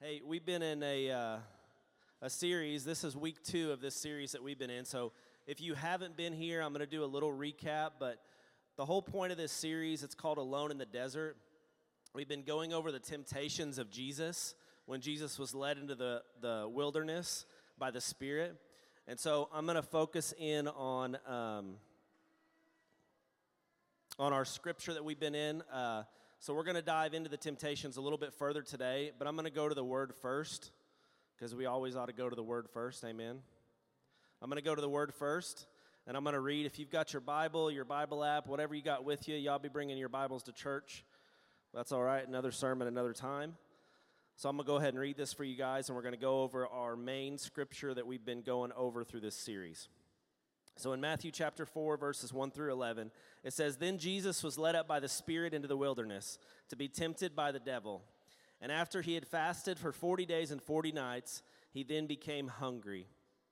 Hey, we've been in a series. This is week 2 of this series that we've been in. So if you haven't been here, I'm going to do a little recap. But the whole point of this series, it's called Alone in the Desert. We've been going over the temptations of Jesus when Jesus was led into the wilderness by the Spirit. And so I'm going to focus in on our scripture that we've been in. So we're going to dive into the temptations a little bit further today, but I'm going to go to the Word first, because we always ought to go to the Word first, amen? I'm going to go to the Word first, and I'm going to read. If you've got your Bible app, whatever you got with you, y'all be bringing your Bibles to church. That's all right, another sermon, another time. So I'm going to go ahead and read this for you guys, and we're going to go over our main scripture that we've been going over through this series. So in Matthew chapter 4, verses 1 through 11, it says, "Then Jesus was led up by the Spirit into the wilderness to be tempted by the devil. And after he had fasted for 40 days and 40 nights, he then became hungry.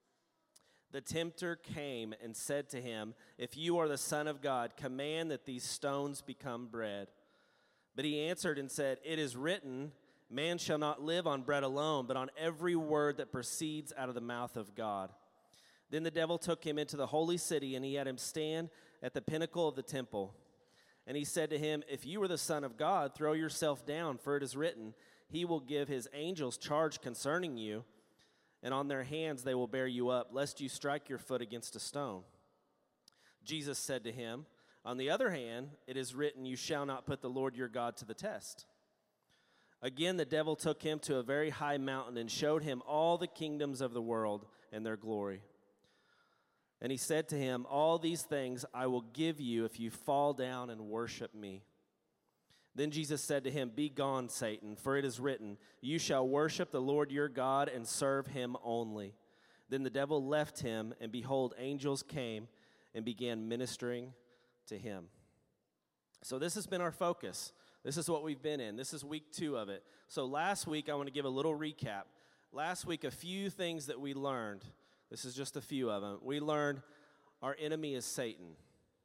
The tempter came and said to him, 'If you are the Son of God, command that these stones become bread.' But he answered and said, 'It is written, man shall not live on bread alone, but on every word that proceeds out of the mouth of God.' Then the devil took him into the holy city, and he had him stand at the pinnacle of the temple. And he said to him, 'If you are the Son of God, throw yourself down, for it is written, he will give his angels charge concerning you, and on their hands they will bear you up, lest you strike your foot against a stone.' Jesus said to him, 'On the other hand, it is written, you shall not put the Lord your God to the test.' Again, the devil took him to a very high mountain and showed him all the kingdoms of the world and their glory. And he said to him, 'All these things I will give you if you fall down and worship me.' Then Jesus said to him, 'Be gone, Satan, for it is written, you shall worship the Lord your God and serve him only.' Then the devil left him, and behold, angels came and began ministering to him." So this has been our focus. This is what we've been in. This is week 2 of it. So last week, I want to give a little recap. Last week, a few things that we learned. This is just a few of them. We learned our enemy is Satan.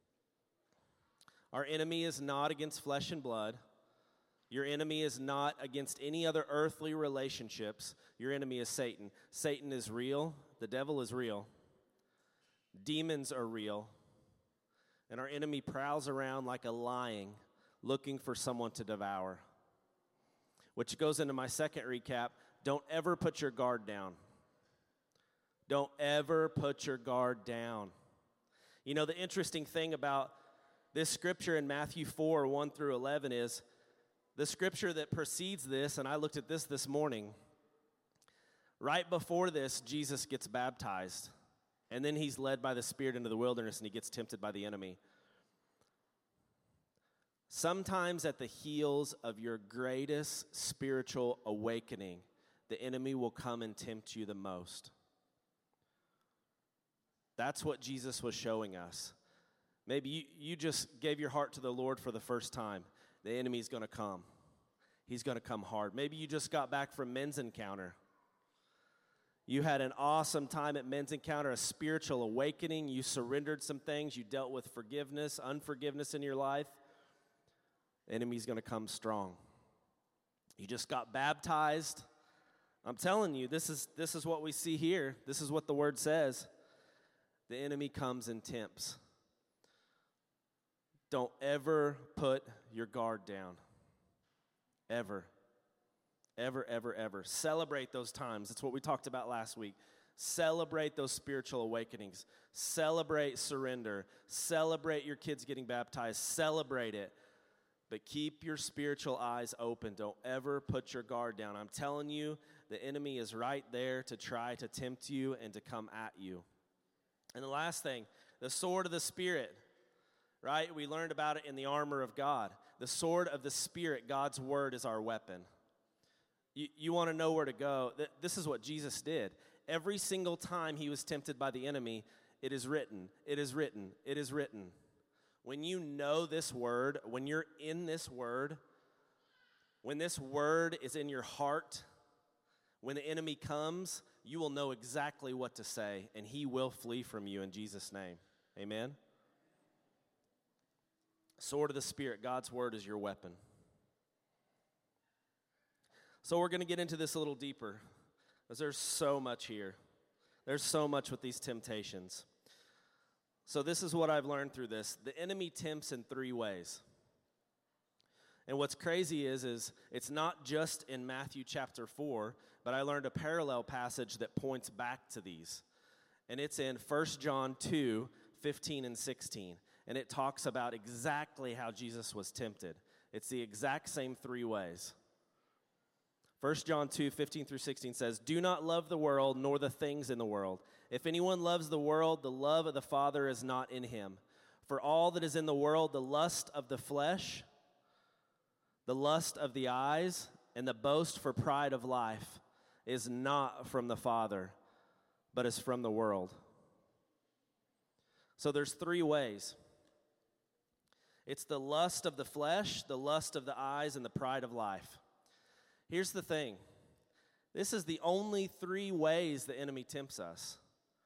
Our enemy is not against flesh and blood. Your enemy is not against any other earthly relationships. Your enemy is Satan. Satan is real. The devil is real. Demons are real. And our enemy prowls around like a lion, looking for someone to devour. Which goes into my second recap. Don't ever put your guard down. Don't ever put your guard down. You know, the interesting thing about this scripture in Matthew 4, 1 through 11 is the scripture that precedes this, and I looked at this morning. Right before this, Jesus gets baptized, and then he's led by the Spirit into the wilderness, and he gets tempted by the enemy. Sometimes at the heels of your greatest spiritual awakening, the enemy will come and tempt you the most. That's what Jesus was showing us. Maybe you just gave your heart to the Lord for the first time. The enemy's going to come. He's going to come hard. Maybe you just got back from Men's Encounter. You had an awesome time at Men's Encounter, a spiritual awakening. You surrendered some things. You dealt with forgiveness, unforgiveness in your life. The enemy's going to come strong. You just got baptized. I'm telling you, this is what we see here. This is what the Word says. The enemy comes and tempts. Don't ever put your guard down. Ever. Ever, ever, ever. Celebrate those times. That's what we talked about last week. Celebrate those spiritual awakenings. Celebrate surrender. Celebrate your kids getting baptized. Celebrate it. But keep your spiritual eyes open. Don't ever put your guard down. I'm telling you, the enemy is right there to try to tempt you and to come at you. And the last thing, the sword of the Spirit, right? We learned about it in the armor of God. The sword of the Spirit, God's word, is our weapon. You want to know where to go. This is what Jesus did. Every single time he was tempted by the enemy, it is written, it is written, it is written. When you know this word, when you're in this word, when this word is in your heart, when the enemy comes, you will know exactly what to say, and he will flee from you in Jesus' name. Amen? Sword of the Spirit, God's word is your weapon. So we're going to get into this a little deeper, because there's so much here. There's so much with these temptations. So this is what I've learned through this. The enemy tempts in 3 ways. And what's crazy is it's not just in Matthew chapter 4, but I learned a parallel passage that points back to these. And it's in 1 John 2, 15 and 16. And it talks about exactly how Jesus was tempted. It's the exact same 3 ways. 1 John 2, 15 through 16 says, "Do not love the world nor the things in the world. If anyone loves the world, the love of the Father is not in him. For all that is in the world, the lust of the flesh, the lust of the eyes, and the boast for pride of life is not from the Father, but is from the world." So there's 3 ways. It's the lust of the flesh, the lust of the eyes, and the pride of life. Here's the thing. This is the only 3 ways the enemy tempts us.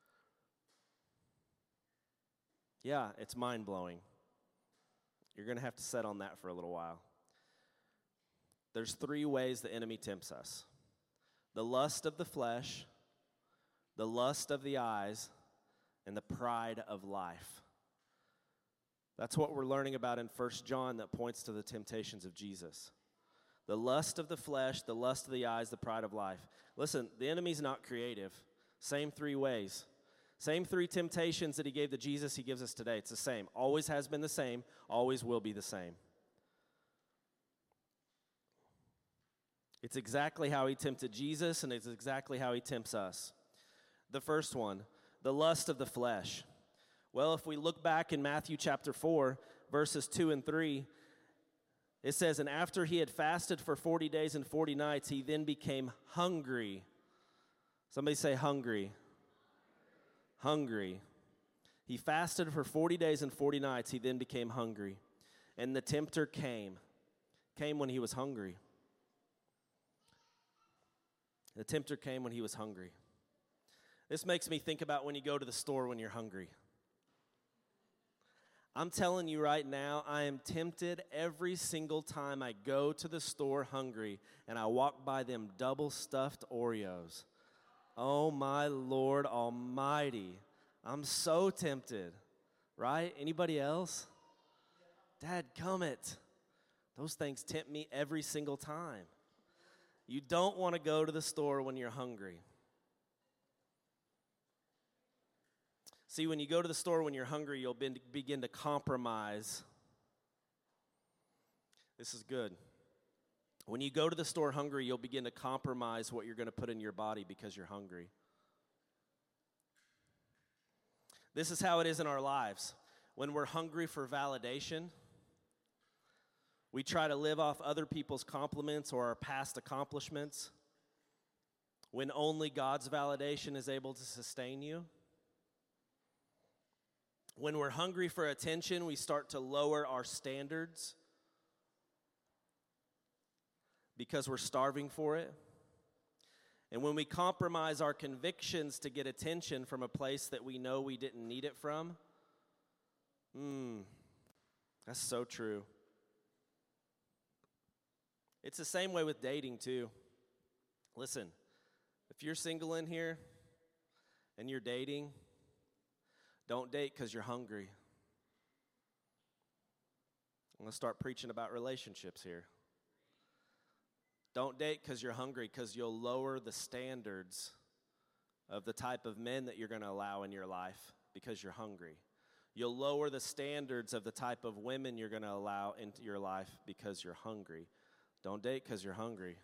Yeah, it's mind-blowing. You're going to have to sit on that for a little while. There's 3 ways the enemy tempts us. The lust of the flesh, the lust of the eyes, and the pride of life. That's what we're learning about in 1 John that points to the temptations of Jesus. The lust of the flesh, the lust of the eyes, the pride of life. Listen, the enemy's not creative. Same 3 ways. Same 3 temptations that he gave to Jesus, he gives us today. It's the same. Always has been the same. Always will be the same. It's exactly how he tempted Jesus, and it's exactly how he tempts us. The first one, the lust of the flesh. Well, if we look back in Matthew chapter 4, verses 2 and 3, it says, "And after he had fasted for 40 days and 40 nights, he then became hungry." Somebody say hungry. Hungry. He fasted for 40 days and 40 nights, he then became hungry. And the tempter came when he was hungry. The tempter came when he was hungry. This makes me think about when you go to the store when you're hungry. I'm telling you right now, I am tempted every single time I go to the store hungry and I walk by them double-stuffed Oreos. Oh, my Lord Almighty. I'm so tempted, right? Anybody else? Dadgummit. Those things tempt me every single time. You don't want to go to the store when you're hungry. See, when you go to the store when you're hungry, you'll begin to compromise. This is good. When you go to the store hungry, you'll begin to compromise what you're going to put in your body because you're hungry. This is how it is in our lives. When we're hungry for validation, we try to live off other people's compliments or our past accomplishments when only God's validation is able to sustain you. When we're hungry for attention, we start to lower our standards because we're starving for it. And when we compromise our convictions to get attention from a place that we know we didn't need it from, that's so true. It's the same way with dating too. Listen, if you're single in here and you're dating, don't date because you're hungry. I'm going to start preaching about relationships here. Don't date because you're hungry, because you'll lower the standards of the type of men that you're going to allow in your life because you're hungry. You'll lower the standards of the type of women you're going to allow into your life because you're hungry. Don't date because you're hungry.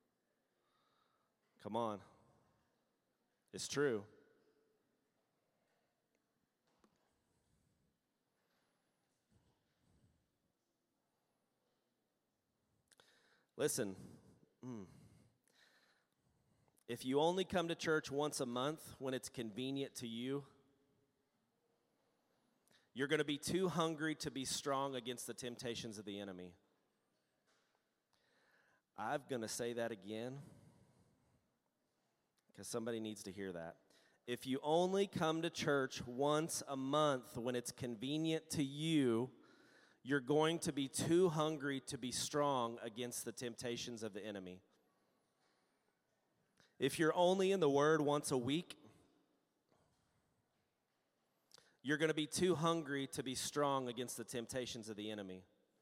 Come on. It's true. Listen, if you only come to church once a month when it's convenient to you, you're going to be too hungry to be strong against the temptations of the enemy. I'm going to say that again because somebody needs to hear that. If you only come to church once a month when it's convenient to you, you're going to be too hungry to be strong against the temptations of the enemy. If you're only in the Word once a week, you're going to be too hungry to be strong against the temptations of the enemy.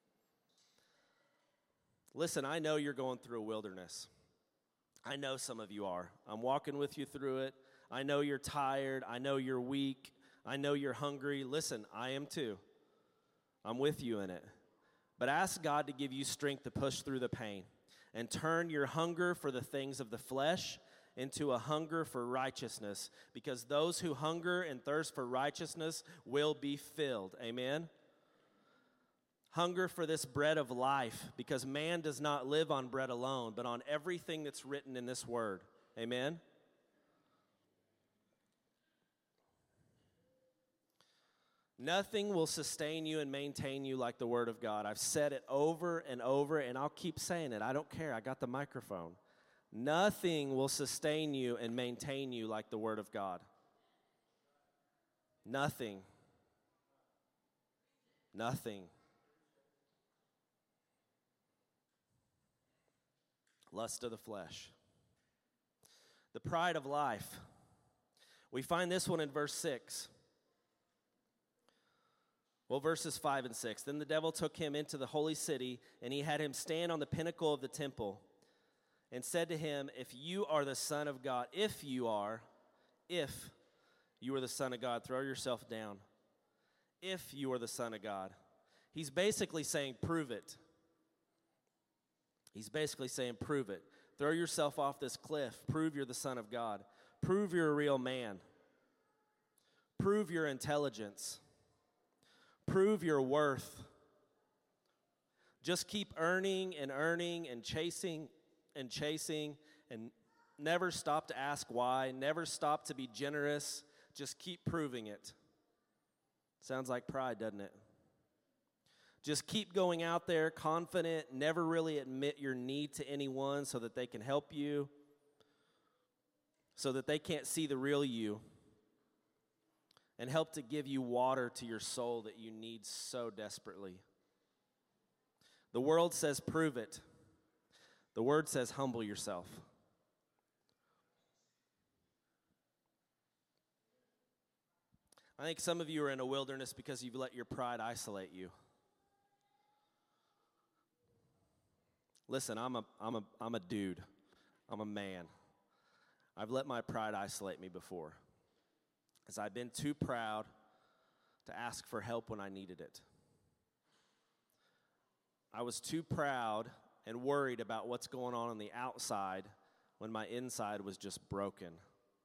Listen, I know you're going through a wilderness. I know some of you are. I'm walking with you through it. I know you're tired. I know you're weak. I know you're hungry. Listen, I am too. I'm with you in it. But ask God to give you strength to push through the pain and turn your hunger for the things of the flesh into a hunger for righteousness, because those who hunger and thirst for righteousness will be filled. Amen? Hunger for this bread of life, because man does not live on bread alone, but on everything that's written in this word. Amen? Nothing will sustain you and maintain you like the Word of God. I've said it over and over, and I'll keep saying it. I don't care. I got the microphone. Nothing will sustain you and maintain you like the Word of God. Nothing. Nothing. Lust of the flesh. The pride of life. We find this one in verse 6. Well, verses 5 and 6. Then the devil took him into the holy city, and he had him stand on the pinnacle of the temple, and said to him, if you are the Son of God, if you are the Son of God, throw yourself down. If you are the Son of God. He's basically saying, prove it. He's basically saying, prove it. Throw yourself off this cliff. Prove you're the Son of God. Prove you're a real man. Prove your intelligence. Prove your worth. Just keep earning and chasing and never stop to ask why. Never stop to be generous. Just keep proving it. Sounds like pride, doesn't it? Just keep going out there confident, never really admit your need to anyone so that they can help you, so that they can't see the real you, and help to give you water to your soul that you need so desperately. The world says prove it. The Word says humble yourself. I think some of you are in a wilderness because you've let your pride isolate you. Listen, I'm a dude. I'm a man. I've let my pride isolate me before, as I've been too proud to ask for help when I needed it. I was too proud and worried about what's going on the outside when my inside was just broken.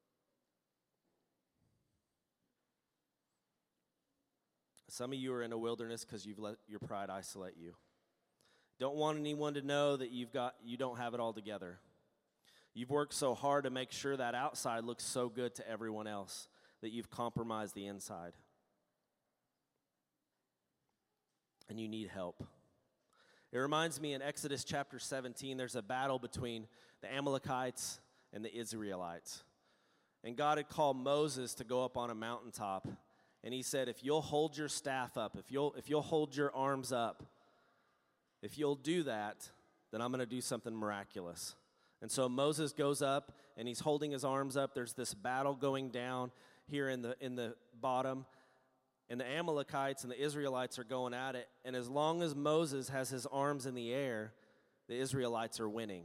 Some of you are in a wilderness because you've let your pride isolate you. Don't want anyone to know that you don't have it all together. You've worked so hard to make sure that outside looks so good to everyone else that you've compromised the inside. And you need help. It reminds me in Exodus chapter 17, there's a battle between the Amalekites and the Israelites. And God had called Moses to go up on a mountaintop. And he said, if you'll hold your staff up, if you'll hold your arms up, if you'll do that, then I'm going to do something miraculous. And so Moses goes up, and he's holding his arms up. There's this battle going down here in the bottom, and the Amalekites and the Israelites are going at it. And as long as Moses has his arms in the air, the Israelites are winning.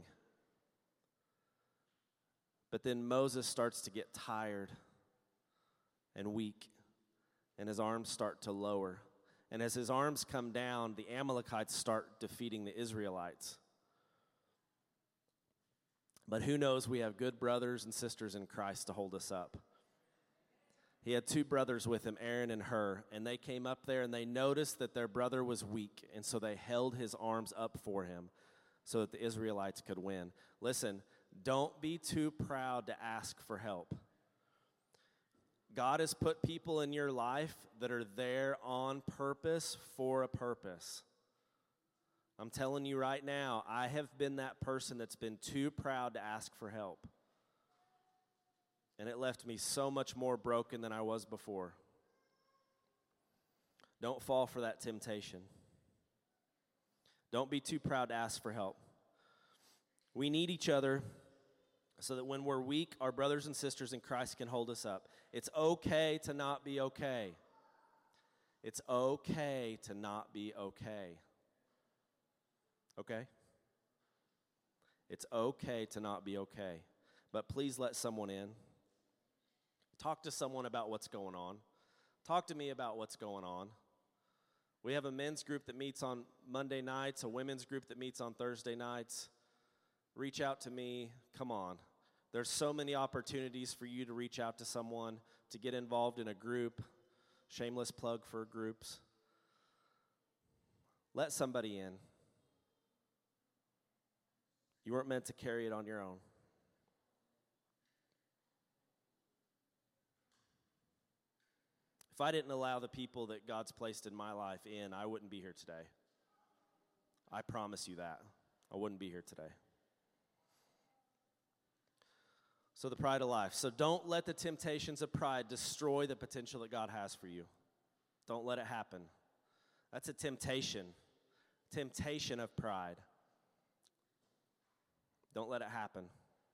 But then Moses starts to get tired and weak, and his arms start to lower. And as his arms come down, the Amalekites start defeating the Israelites. But who knows, we have good brothers and sisters in Christ to hold us up. He had two brothers with him, Aaron and Hur, and they came up there and they noticed that their brother was weak, and so they held his arms up for him so that the Israelites could win. Listen, don't be too proud to ask for help. God has put people in your life that are there on purpose for a purpose. I'm telling you right now, I have been that person that's been too proud to ask for help. And it left me so much more broken than I was before. Don't fall for that temptation. Don't be too proud to ask for help. We need each other so that when we're weak, our brothers and sisters in Christ can hold us up. It's okay to not be okay. It's okay to not be okay. Okay? It's okay to not be okay. But please let someone in. Talk to someone about what's going on. Talk to me about what's going on. We have a men's group that meets on Monday nights, a women's group that meets on Thursday nights. Reach out to me. Come on. There's so many opportunities for you to reach out to someone, to get involved in a group. Shameless plug for groups. Let somebody in. You weren't meant to carry it on your own. If I didn't allow the people that God's placed in my life in, I wouldn't be here today. I promise you that. I wouldn't be here today. So the pride of life. So don't let the temptations of pride destroy the potential that God has for you. Don't let it happen. That's a temptation. Temptation of pride. Don't let it happen.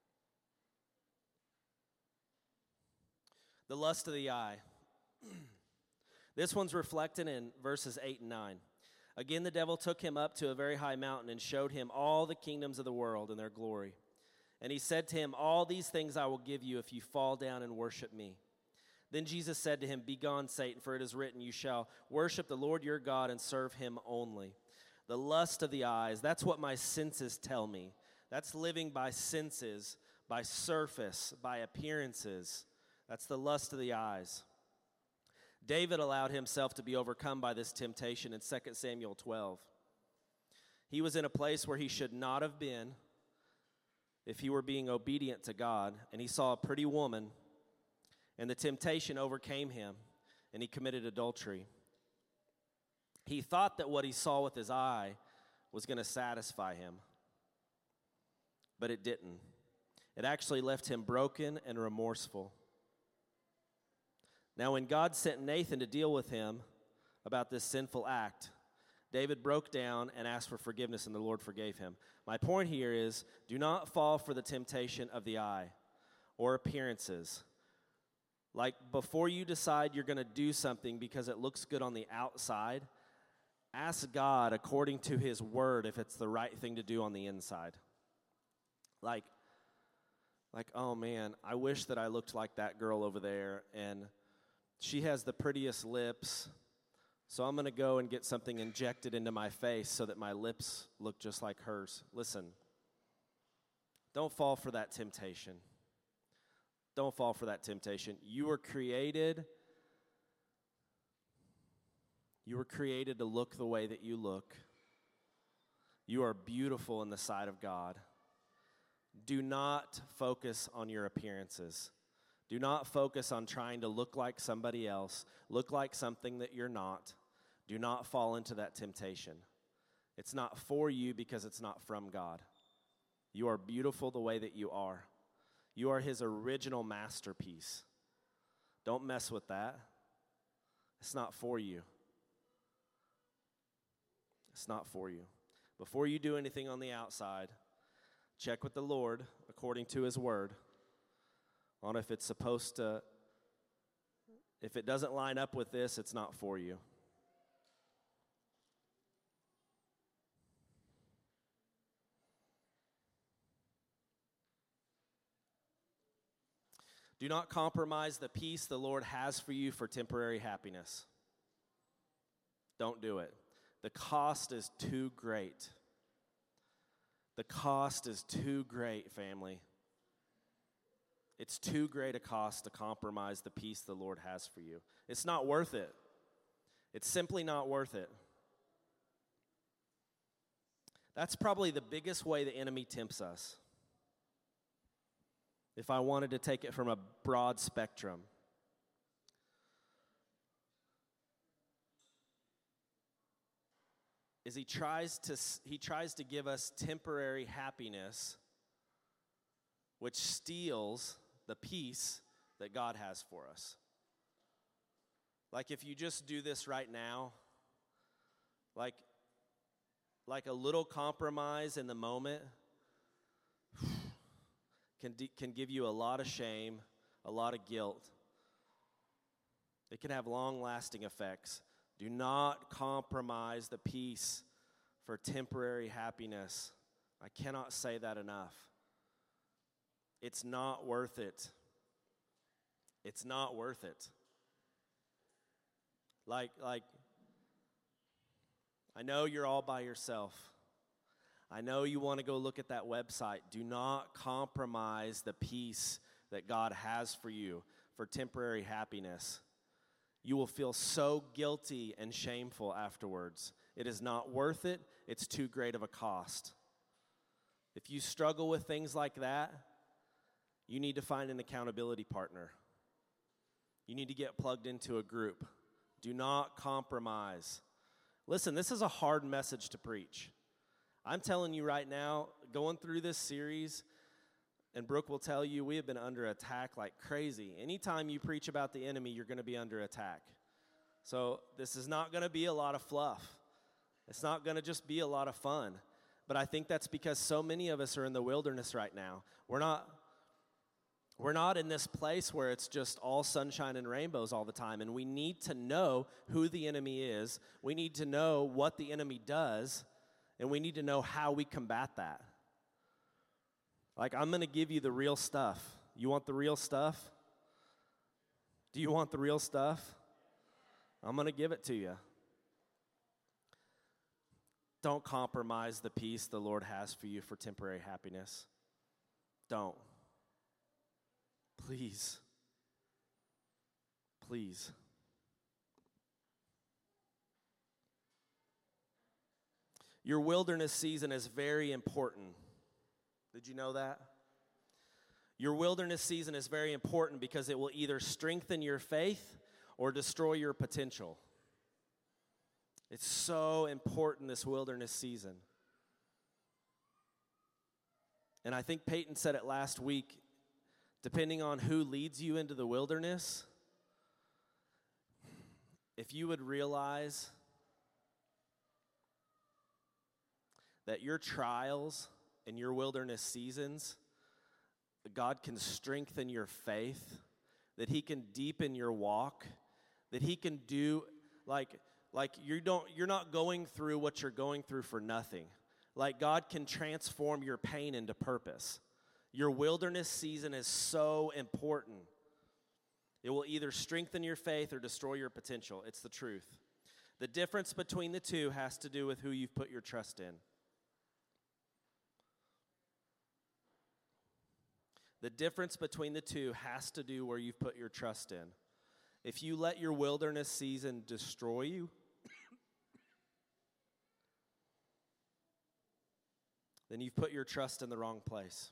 The lust of the eye. This one's reflected in verses 8 and 9. Again, the devil took him up to a very high mountain and showed him all the kingdoms of the world and their glory. And he said to him, all these things I will give you if you fall down and worship me. Then Jesus said to him, begone, Satan, for it is written, you shall worship the Lord your God and serve him only. The lust of the eyes, that's what my senses tell me. That's living by senses, by surface, by appearances. That's the lust of the eyes. David allowed himself to be overcome by this temptation in 2 Samuel 12. He was in a place where he should not have been if he were being obedient to God, and he saw a pretty woman, and the temptation overcame him, and he committed adultery. He thought that what he saw with his eye was going to satisfy him, but it didn't. It actually left him broken and remorseful. Now, when God sent Nathan to deal with him about this sinful act, David broke down and asked for forgiveness, and the Lord forgave him. My point here is, do not fall for the temptation of the eye or appearances. Like, before you decide you're going to do something because it looks good on the outside, ask God according to his word if it's the right thing to do on the inside. Like, oh man, I wish that I looked like that girl over there, and she has the prettiest lips, so I'm going to go and get something injected into my face so that my lips look just like hers. Listen, don't fall for that temptation. Don't fall for that temptation. You were created to look the way that you look. You are beautiful in the sight of God. Do not focus on your appearances. Do not focus on trying to look like somebody else, look like something that you're not. Do not fall into that temptation. It's not for you because it's not from God. You are beautiful the way that you are. You are his original masterpiece. Don't mess with that. It's not for you. It's not for you. Before you do anything on the outside, check with the Lord according to his word on if it's supposed to, if it doesn't line up with this, it's not for you. Do not compromise the peace the Lord has for you for temporary happiness. Don't do it. The cost is too great. The cost is too great, family. It's too great a cost to compromise the peace the Lord has for you. It's not worth it. It's simply not worth it. That's probably the biggest way the enemy tempts us. If I wanted to take it from a broad spectrum. Is he tries to give us temporary happiness, which steals the peace that God has for us. Like if you just do this right now, like a little compromise in the moment can give you a lot of shame, a lot of guilt. It can have long-lasting effects. Do not compromise the peace for temporary happiness. I cannot say that enough. It's not worth it. It's not worth it. Like, I know you're all by yourself. I know you want to go look at that website. Do not compromise the peace that God has for you for temporary happiness. You will feel so guilty and shameful afterwards. It is not worth it. It's too great of a cost. If you struggle with things like that, you need to find an accountability partner. You need to get plugged into a group. Do not compromise. Listen, this is a hard message to preach. I'm telling you right now, going through this series, and Brooke will tell you, we have been under attack like crazy. Anytime you preach about the enemy, you're going to be under attack. So this is not going to be a lot of fluff. It's not going to just be a lot of fun. But I think that's because so many of us are in the wilderness right now. We're not in this place where it's just all sunshine and rainbows all the time. And we need to know who the enemy is. We need to know what the enemy does. And we need to know how we combat that. Like, I'm going to give you the real stuff. You want the real stuff? Do you want the real stuff? I'm going to give it to you. Don't compromise the peace the Lord has for you for temporary happiness. Don't. Please. Please. Your wilderness season is very important. Did you know that? Your wilderness season is very important because it will either strengthen your faith or destroy your potential. It's so important, this wilderness season. And I think Peyton said it last week, depending on who leads you into the wilderness, if you would realize that your trials and your wilderness seasons, God can strengthen your faith, that He can deepen your walk, that He can do, like you're not going through what you're going through for nothing. Like, God can transform your pain into purpose. Your wilderness season is so important. It will either strengthen your faith or destroy your potential. It's the truth. The difference between the two has to do with who you've put your trust in. The difference between the two has to do where you've put your trust in. If you let your wilderness season destroy you, then you've put your trust in the wrong place.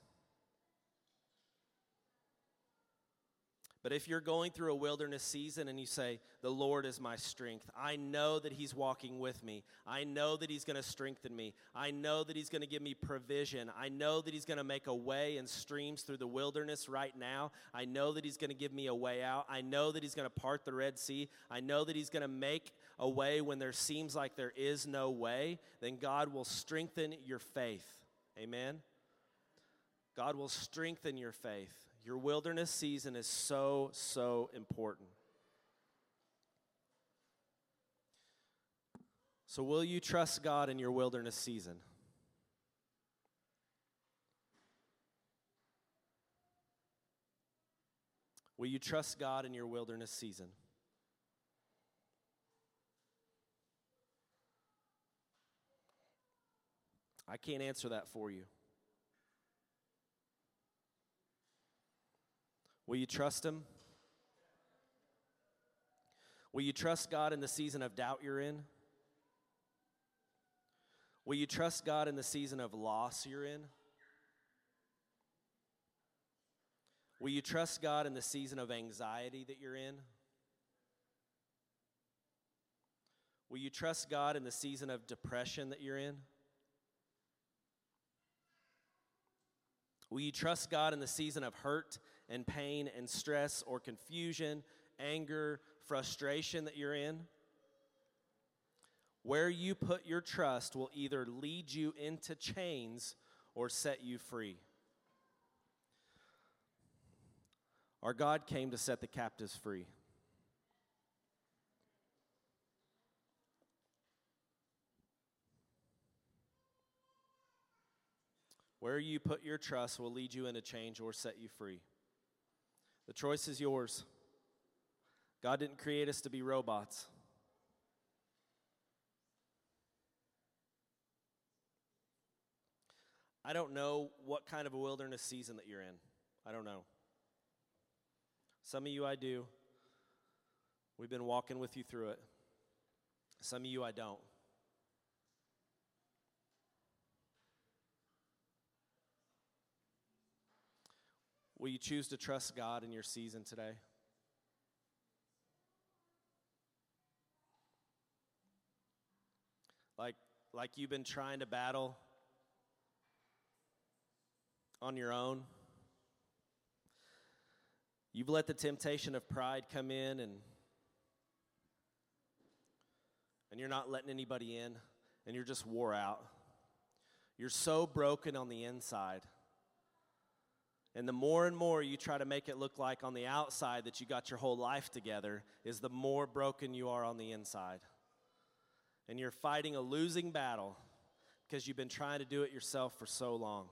But if you're going through a wilderness season and you say, the Lord is my strength, I know that He's walking with me. I know that He's going to strengthen me. I know that He's going to give me provision. I know that He's going to make a way and streams through the wilderness right now. I know that He's going to give me a way out. I know that He's going to part the Red Sea. I know that He's going to make a way when there seems like there is no way. Then God will strengthen your faith. Amen? God will strengthen your faith. Your wilderness season is so, so important. So will you trust God in your wilderness season? Will you trust God in your wilderness season? I can't answer that for you. Will you trust Him? Will you trust God in the season of doubt you're in? Will you trust God in the season of loss you're in? Will you trust God in the season of anxiety that you're in? Will you trust God in the season of depression that you're in? Will you trust God in the season of hurt and pain and stress or confusion, anger, frustration that you're in? Where you put your trust will either lead you into chains or set you free. Our God came to set the captives free. Where you put your trust will lead you into change or set you free. The choice is yours. God didn't create us to be robots. I don't know what kind of a wilderness season that you're in. I don't know. Some of you I do. We've been walking with you through it. Some of you I don't. Will you choose to trust God in your season today? Like you've been trying to battle on your own. You've let the temptation of pride come in and you're not letting anybody in and you're just wore out. You're so broken on the inside. And the more and more you try to make it look like on the outside that you got your whole life together is the more broken you are on the inside. And you're fighting a losing battle because you've been trying to do it yourself for so long.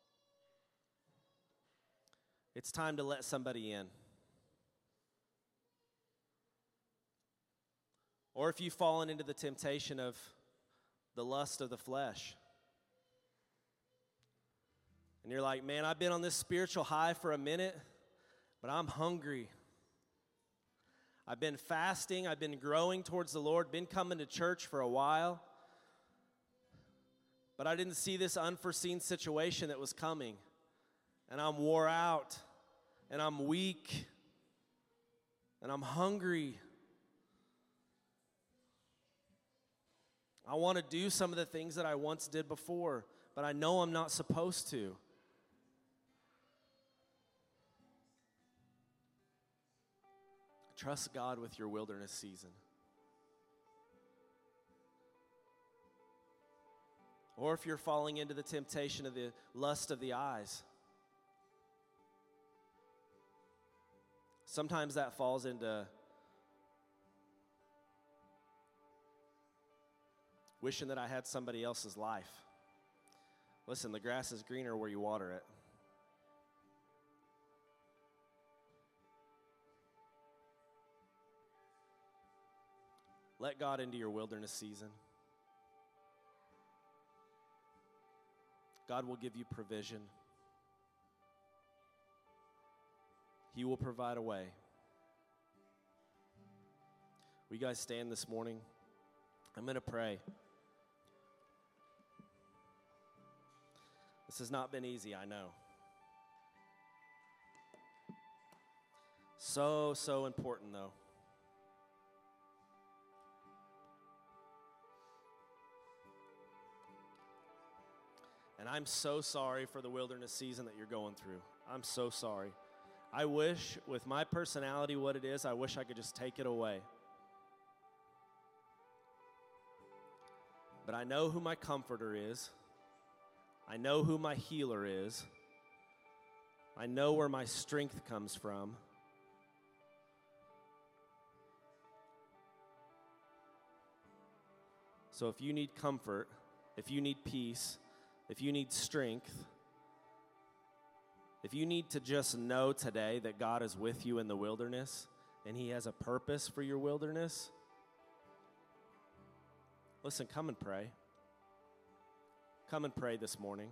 It's time to let somebody in. Or if you've fallen into the temptation of the lust of the flesh, and you're like, man, I've been on this spiritual high for a minute, but I'm hungry. I've been fasting, I've been growing towards the Lord, been coming to church for a while, but I didn't see this unforeseen situation that was coming, and I'm wore out, and I'm weak, and I'm hungry. I want to do some of the things that I once did before, but I know I'm not supposed to. Trust God with your wilderness season. Or if you're falling into the temptation of the lust of the eyes, sometimes that falls into wishing that I had somebody else's life. Listen, the grass is greener where you water it. Let God into your wilderness season. God will give you provision. He will provide a way. Will you guys stand this morning? I'm going to pray. This has not been easy, I know. So important, though. And I'm so sorry for the wilderness season that you're going through. I'm so sorry. I wish, with my personality, what it is, I wish I could just take it away. But I know who my comforter is. I know who my healer is. I know where my strength comes from. So if you need comfort, if you need peace, if you need strength, if you need to just know today that God is with you in the wilderness and He has a purpose for your wilderness, listen, come and pray. Come and pray this morning.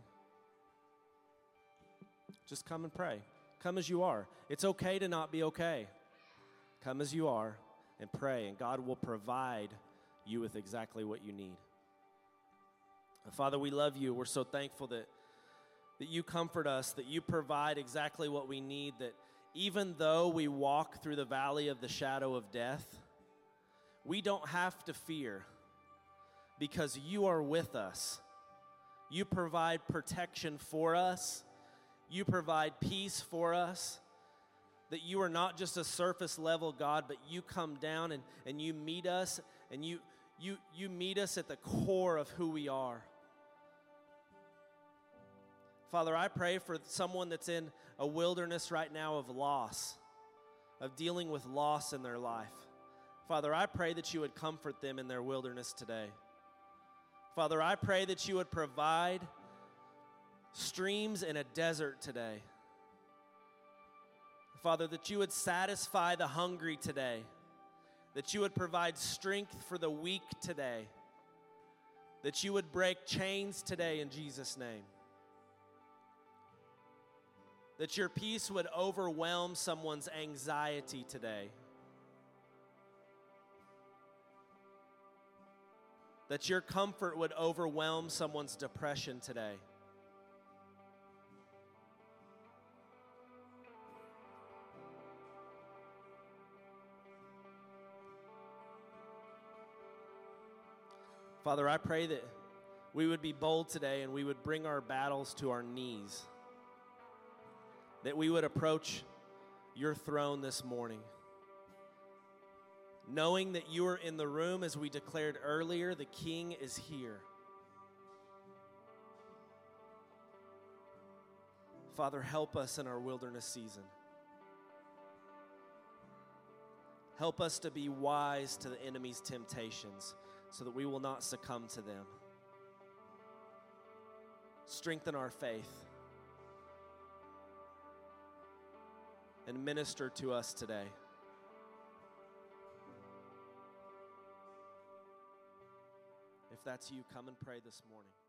Just come and pray. Come as you are. It's okay to not be okay. Come as you are and pray, and God will provide you with exactly what you need. Father, we love you. We're so thankful that you comfort us, that you provide exactly what we need, that even though we walk through the valley of the shadow of death, we don't have to fear because you are with us. You provide protection for us. You provide peace for us. That you are not just a surface level God, but you come down and you meet us, and you meet us at the core of who we are. Father, I pray for someone that's in a wilderness right now of loss. of dealing with loss in their life. Father, I pray that you would comfort them in their wilderness today. Father, I pray that you would provide streams in a desert today. Father, that you would satisfy the hungry today, that you would provide strength for the weak today, that you would break chains today in Jesus' name, that your peace would overwhelm someone's anxiety today, that your comfort would overwhelm someone's depression today. Father, I pray that we would be bold today and we would bring our battles to our knees, that we would approach your throne this morning, knowing that you are in the room. As we declared earlier, the King is here. Father, help us in our wilderness season. Help us to be wise to the enemy's temptations so that we will not succumb to them. Strengthen our faith and minister to us today. If that's you, come and pray this morning.